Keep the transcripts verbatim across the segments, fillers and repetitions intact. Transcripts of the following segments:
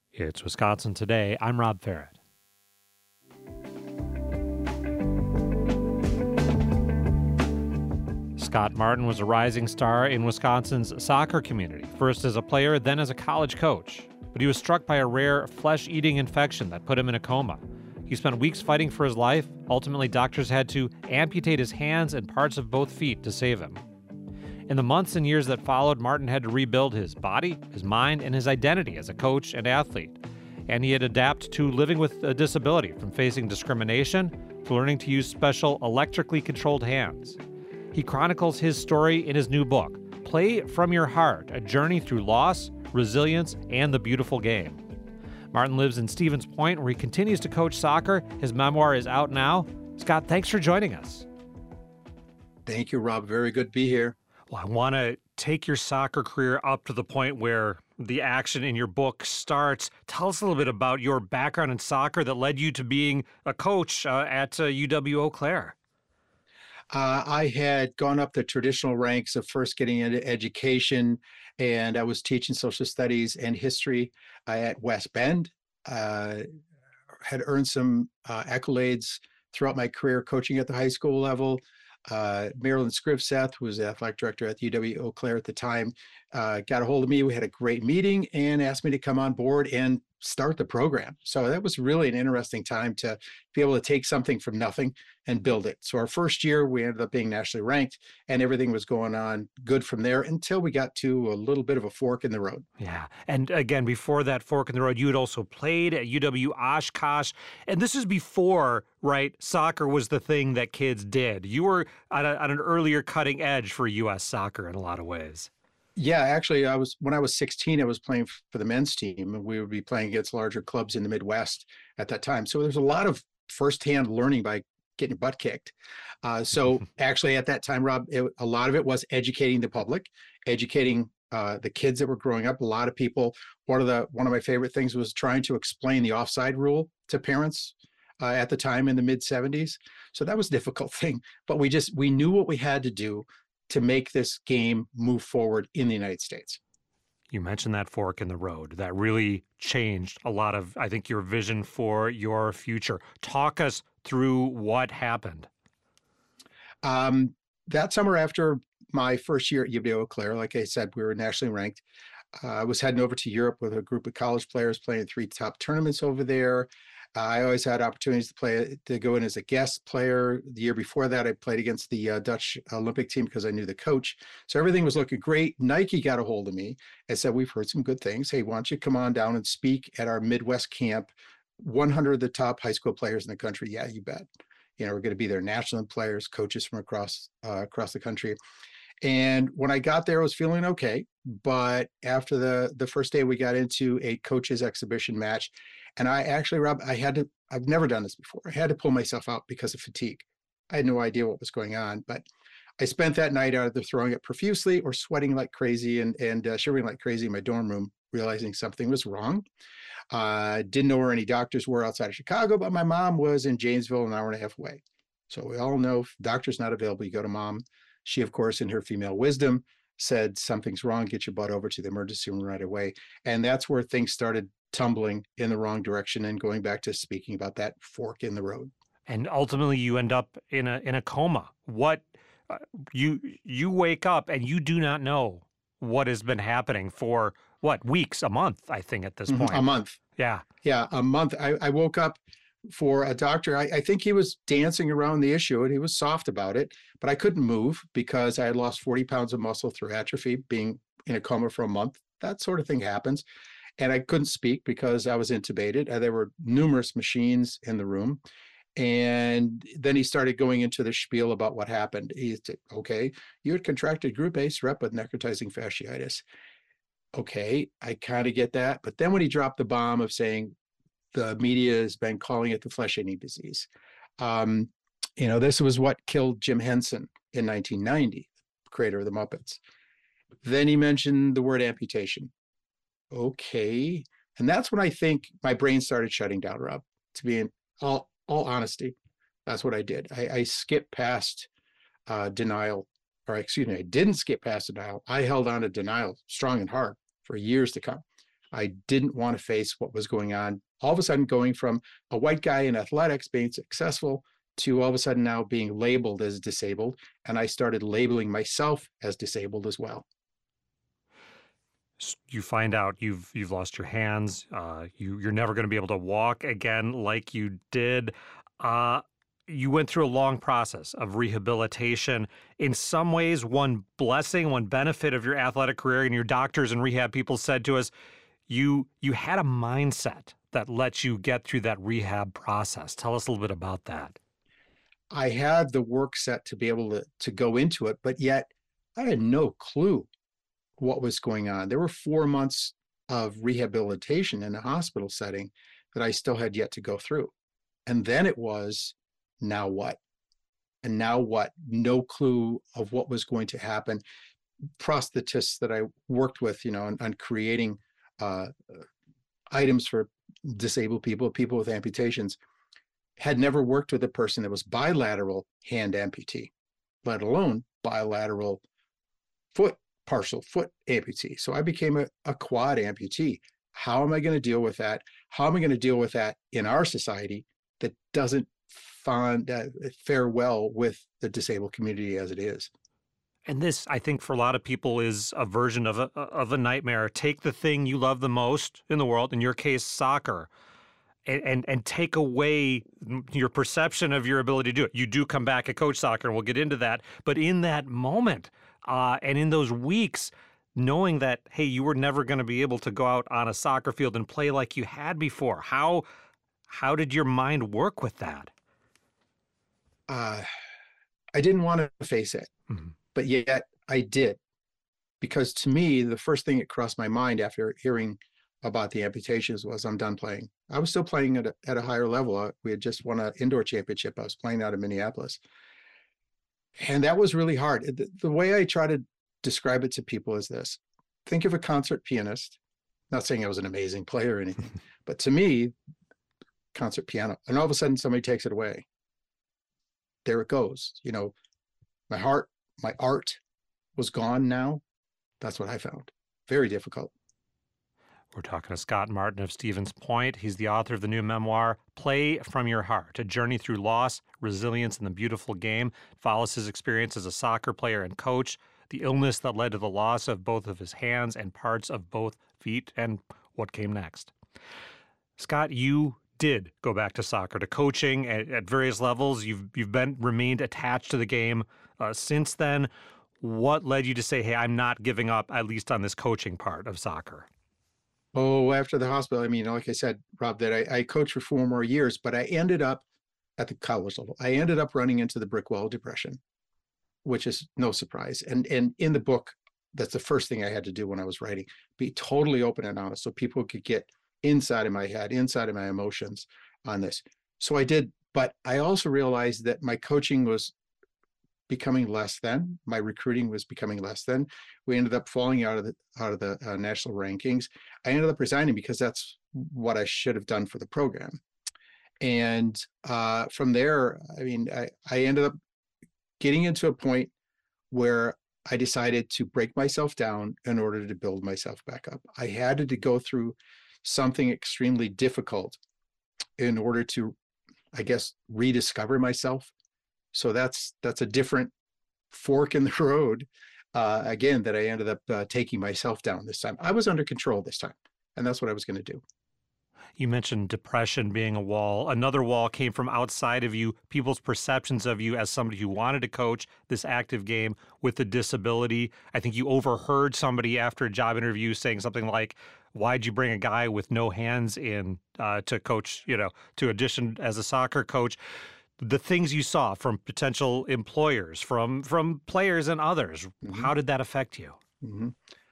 It's Wisconsin Today. I'm Rob Farrett. Scott Martin was a rising star in Wisconsin's soccer community, first as a player, then as a college coach. But he was struck by a rare flesh-eating infection that put him in a coma. He spent weeks fighting for his life. Ultimately, doctors had to amputate his hands and parts of both feet to save him. In the months and years that followed, Martin had to rebuild his body, his mind, and his identity as a coach and athlete. And he had adapted to living with a disability, from facing discrimination to learning to use special electrically controlled hands. He chronicles his story in his new book, Play From Your Heart, a journey through loss, resilience, and the beautiful game. Martin lives in Stevens Point, where he continues to coach soccer. His memoir is out now. Scott, thanks for joining us. Thank you, Rob. Very good to be here. Well, I want to take your soccer career up to the point where the action in your book starts. Tell us a little bit about your background in soccer that led you to being a coach uh, at uh, U W Eau Claire. Uh, I had gone up the traditional ranks of first getting into education, and I was teaching social studies and history uh, at West Bend. Uh, had earned some uh, accolades throughout my career coaching at the high school level. Uh, Marilyn Scrivseth, who was the athletic director at U W Eau Claire at the time, uh, got a hold of me. We had a great meeting and asked me to come on board and start the program. So that was really an interesting time to be able to take something from nothing and build it. So our first year, we ended up being nationally ranked, and everything was going on good from there until we got to a little bit of a fork in the road. Yeah. And again, before that fork in the road, you had also played at U W Oshkosh. And this is before, right, soccer was the thing that kids did. You were on, a, on an earlier cutting edge for U S soccer in a lot of ways. Yeah, actually, I was when I was sixteen, I was playing for the men's team, and we would be playing against larger clubs in the Midwest at that time. So there's a lot of firsthand learning by getting your butt kicked. Uh, so actually, at that time, Rob, it, a lot of it was educating the public, educating uh, the kids that were growing up. A lot of people. One of the one of my favorite things was trying to explain the offside rule to parents uh, at the time in the mid seventies. So that was a difficult thing, but we just we knew what we had to do to make this game move forward in the United States. You mentioned that fork in the road. That really changed a lot of, I think, your vision for your future. Talk us through what happened. Um, that summer after my first year at U W Eau Claire, like I said, we were nationally ranked. Uh, I was heading over to Europe with a group of college players playing three top tournaments over there. Uh, I always had opportunities to play, to go in as a guest player. The year before that, I played against the uh, Dutch Olympic team because I knew the coach. So everything was looking great. Nike got a hold of me and said, we've heard some good things. Hey, why don't you come on down and speak at our Midwest camp? one hundred of the top high school players in the country. Yeah, you bet. You know, we're going to be there, national players, coaches from across uh, across the country. And when I got there, I was feeling okay. But after the, the first day, we got into a coaches exhibition match. And I actually, Rob, I had to, I've never done this before. I had to pull myself out because of fatigue. I had no idea what was going on. But I spent that night either throwing it profusely or sweating like crazy and, and uh, shivering like crazy in my dorm room, realizing something was wrong. I uh, didn't know where any doctors were outside of Chicago, but my mom was in Janesville, an hour and a half away. So we all know if doctor's not available, you go to mom. She, of course, in her female wisdom, said, something's wrong, get your butt over to the emergency room right away. And that's where things started tumbling in the wrong direction and going back to speaking about that fork in the road. And ultimately, you end up in a in a coma. What uh, you you wake up and you do not know what has been happening for what weeks, a month, I think at this Mm-hmm. point. A month. Yeah. Yeah, a month. I, I woke up for a doctor. I, I think he was dancing around the issue and he was soft about it, but I couldn't move because I had lost forty pounds of muscle through atrophy, being in a coma for a month. That sort of thing happens. And I couldn't speak because I was intubated. Uh, there were numerous machines in the room. And then he started going into the spiel about what happened. He said, okay, you had contracted group A strep with necrotizing fasciitis. Okay, I kind of get that. But then when he dropped the bomb of saying the media has been calling it the flesh-eating disease, um, you know, this was what killed Jim Henson in nineteen ninety, creator of the Muppets. Then he mentioned the word amputation. Okay. And that's when I think my brain started shutting down, Rob, to be in all, all honesty. That's what I did. I, I skipped past uh, denial, or excuse me, I didn't skip past denial. I held on to denial strong and hard for years to come. I didn't want to face what was going on. All of a sudden, going from a white guy in athletics being successful to all of a sudden now being labeled as disabled. And I started labeling myself as disabled as well. You find out you've you've lost your hands. Uh, you you're never going to be able to walk again like you did. Uh, you went through a long process of rehabilitation. In some ways, one blessing, one benefit of your athletic career, and your doctors and rehab people said to us, you you had a mindset that lets you get through that rehab process. Tell us a little bit about that. I had the work set to be able to to go into it, but yet I had no clue what was going on. There were four months of rehabilitation in a hospital setting that I still had yet to go through. And then it was, now what? And now what? No clue of what was going to happen. Prosthetists that I worked with, you know, on, on creating uh, items for disabled people, people with amputations, had never worked with a person that was bilateral hand amputee, let alone bilateral foot partial foot amputee. So I became a, a quad amputee. How am I going to deal with that? How am I going to deal with that in our society that doesn't find uh, fare well with the disabled community as it is? And this, I think, for a lot of people is a version of a, of a nightmare. Take the thing you love the most in the world, in your case, soccer, and, and, and take away your perception of your ability to do it. You do come back and coach soccer, and we'll get into that. But in that moment, Uh, and in those weeks, knowing that, hey, you were never going to be able to go out on a soccer field and play like you had before, how how did your mind work with that? Uh, I didn't want to face it, mm-hmm. but yet I did. Because to me, the first thing that crossed my mind after hearing about the amputations was, I'm done playing. I was still playing at a, at a higher level. We had just won an indoor championship. I was playing out of Minneapolis. And that was really hard. The, the way I try to describe it to people is this. Think of a concert pianist. Not saying I was an amazing player or anything, but to me, concert piano. And all of a sudden somebody takes it away. There it goes. You know, my heart, my art was gone now. That's what I found. Very difficult. We're talking to Scott Martin of Stevens Point. He's the author of the new memoir, Play From Your Heart, A Journey Through Loss, Resilience, and the Beautiful Game. It follows his experience as a soccer player and coach, the illness that led to the loss of both of his hands and parts of both feet, and what came next. Scott, you did go back to soccer, to coaching at, at various levels. You've you've been remained attached to the game uh, since then. What led you to say, hey, I'm not giving up, at least on this coaching part of soccer? Oh, after the hospital, I mean, like I said, Rob, that I, I coached for four more years, but I ended up at the college level. I ended up running into the brick wall depression, which is no surprise. And and in the book, that's the first thing I had to do when I was writing, be totally open and honest so people could get inside of my head, inside of my emotions on this. So I did, but I also realized that my coaching was becoming less than, my recruiting was becoming less than. We ended up falling out of the out of the uh, national rankings. I ended up resigning because that's what I should have done for the program. And uh, from there, I mean, I, I ended up getting into a point where I decided to break myself down in order to build myself back up. I had to go through something extremely difficult in order to, I guess, rediscover myself. So that's that's a different fork in the road, uh, again, that I ended up uh, taking myself down this time. I was under control this time, and that's what I was going to do. You mentioned depression being a wall. Another wall came from outside of you, people's perceptions of you as somebody who wanted to coach this active game with a disability. I think you overheard somebody after a job interview saying something like, why'd you bring a guy with no hands in uh, to coach, you know, to audition as a soccer coach? The things you saw from potential employers, from from players and others, mm-hmm. How did that affect you? Mm-hmm.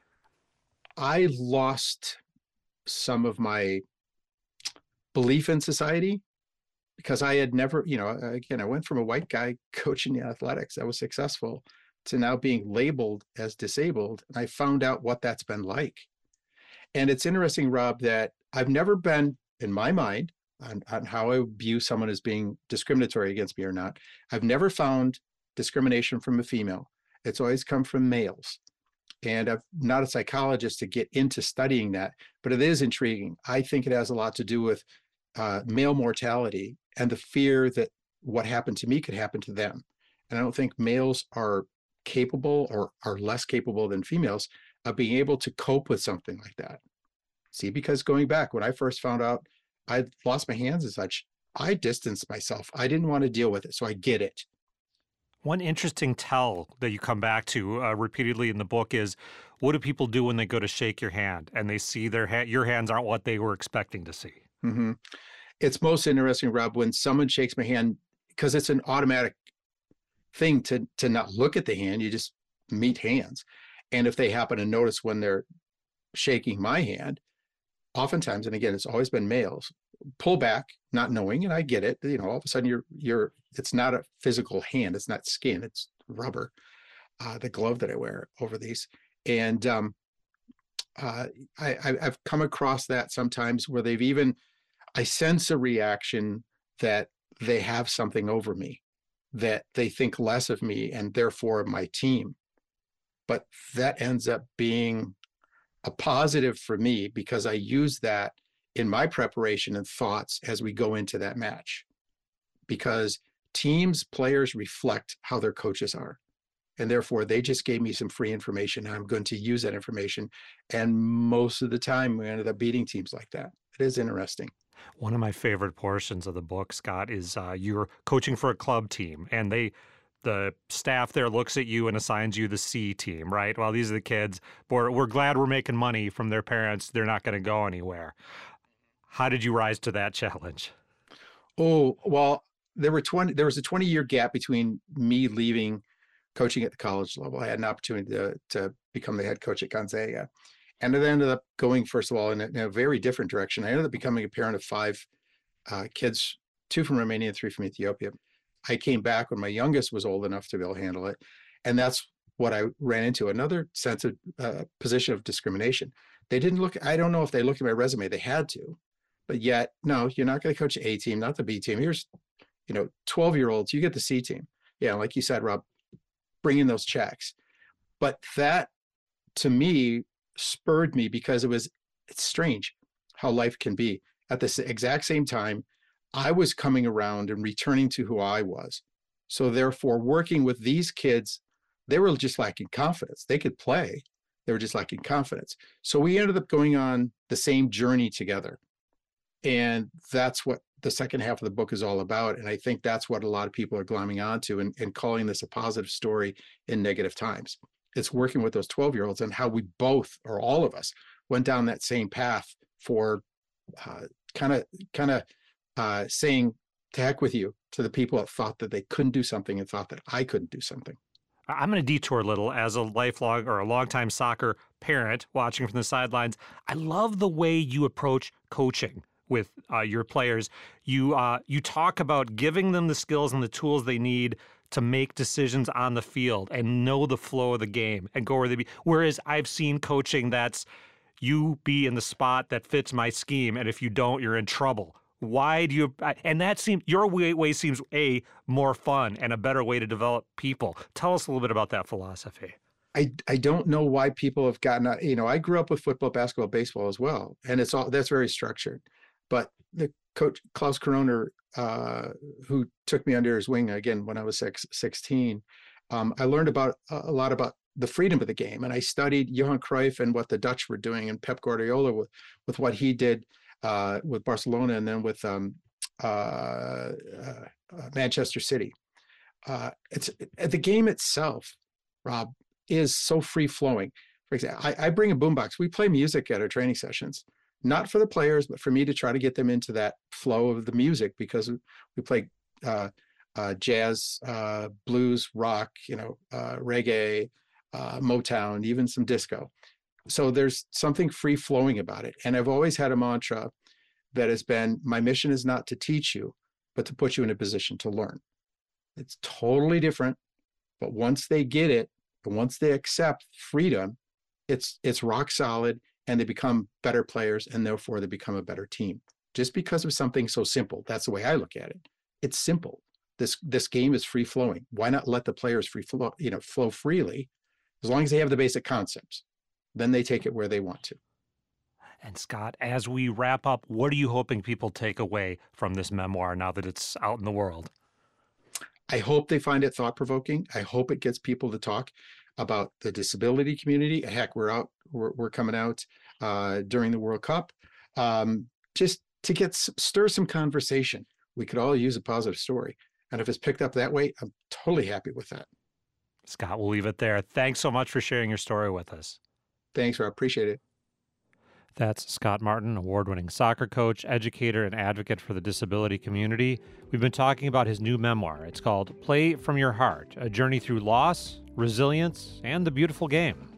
I lost some of my belief in society because I had never, you know, again, I went from a white guy coaching athletics, I was successful, to now being labeled as disabled. And I found out what that's been like. And it's interesting, Rob, that I've never been, in my mind, On, on how I view someone as being discriminatory against me or not. I've never found discrimination from a female. It's always come from males. And I'm not a psychologist to get into studying that, but it is intriguing. I think it has a lot to do with uh, male mortality and the fear that what happened to me could happen to them. And I don't think males are capable or are less capable than females of being able to cope with something like that. See, because going back, when I first found out I lost my hands and such, I distanced myself. I didn't want to deal with it. So I get it. One interesting tell that you come back to uh, repeatedly in the book is, what do people do when they go to shake your hand and they see their ha- your hands aren't what they were expecting to see? Mm-hmm. It's most interesting, Rob, when someone shakes my hand, because it's an automatic thing to to not look at the hand. You just meet hands. And if they happen to notice when they're shaking my hand, oftentimes, and again, it's always been males, pull back, not knowing, and I get it. You know, all of a sudden you're you're it's not a physical hand, it's not skin, it's rubber, uh, the glove that I wear over these. And um, uh, I, I've come across that sometimes where they've even, I sense a reaction that they have something over me, that they think less of me and therefore my team. But that ends up being a positive for me because I use that in my preparation and thoughts as we go into that match. Because teams, players reflect how their coaches are. And therefore, they just gave me some free information. I'm going to use that information. And most of the time, we ended up beating teams like that. It is interesting. One of my favorite portions of the book, Scott, is uh, you're coaching for a club team, and they, the staff there looks at you and assigns you the C team, right? Well, these are the kids. We're, we're glad we're making money from their parents. They're not going to go anywhere. How did you rise to that challenge? Oh, well, there were twenty, there was a twenty year gap between me leaving coaching at the college level. I had an opportunity to, to become the head coach at Gonzaga. And it ended up going, first of all, in a, in a very different direction. I ended up becoming a parent of five uh, kids, two from Romania and three from Ethiopia. I came back when my youngest was old enough to be able to handle it. And that's what I ran into, another sense of uh, position of discrimination. They didn't look, I don't know if they looked at my resume, they had to, but yet, no, you're not going to coach the A team, not the B team. Here's, you know, twelve year olds, you get the C team. Yeah, like you said, Rob, bring in those checks. But that, to me, spurred me because it was, it's strange how life can be. At the exact same time, I was coming around and returning to who I was. So therefore, working with these kids, they were just lacking confidence. They could play, they were just lacking confidence. So we ended up going on the same journey together. And that's what the second half of the book is all about. And I think that's what a lot of people are glomming onto and, and calling this a positive story in negative times. It's working with those twelve year olds and how we both, or all of us, went down that same path for kind of kind of uh, saying to heck with you to the people that thought that they couldn't do something and thought that I couldn't do something. I'm going to detour a little as a lifelong or a longtime soccer parent watching from the sidelines. I love the way you approach coaching with uh, your players. You uh, you talk about giving them the skills and the tools they need to make decisions on the field and know the flow of the game and go where they be. Whereas I've seen coaching that's you be in the spot that fits my scheme, and if you don't, you're in trouble. Why do you, and that seems, your way, way seems a more fun and a better way to develop people. Tell us a little bit about that philosophy. I, I don't know why people have gotten, you know, I grew up with football, basketball, baseball as well. And it's all, that's very structured. But the coach, Klaus Koroner, uh, who took me under his wing again when I was six, sixteen, um, I learned about a lot about the freedom of the game. And I studied Johan Cruyff and what the Dutch were doing and Pep Guardiola with, with what he did uh, with Barcelona and then with um, uh, uh, Manchester City. Uh, it's the game itself, Rob, is so free flowing. For example, I, I bring a boombox. We play music at our training sessions, not for the players, but for me to try to get them into that flow of the music, because we play uh, uh, jazz, uh, blues, rock, you know, uh, reggae, uh, Motown, even some disco. So there's something free flowing about it. And I've always had a mantra that has been, my mission is not to teach you, but to put you in a position to learn. It's totally different, but once they get it, and once they accept freedom, it's it's rock solid, and they become better players, and therefore they become a better team. Just because of something so simple. That's the way I look at it. It's simple. This this game is free flowing. Why not let the players free flow, you know, flow freely, as long as they have the basic concepts, then they take it where they want to. And Scott, as we wrap up, what are you hoping people take away from this memoir now that it's out in the world? I hope they find it thought-provoking. I hope it gets people to talk about the disability community. Heck, we're out, we're, we're coming out uh, during the World Cup, um, just to get stir some conversation. We could all use a positive story. And if it's picked up that way, I'm totally happy with that. Scott, we'll leave it there. Thanks so much for sharing your story with us. Thanks, Rob. Appreciate it. That's Scott Martin, award-winning soccer coach, educator, and advocate for the disability community. We've been talking about his new memoir. It's called Play from Your Heart, a journey through loss, resilience, and the beautiful game.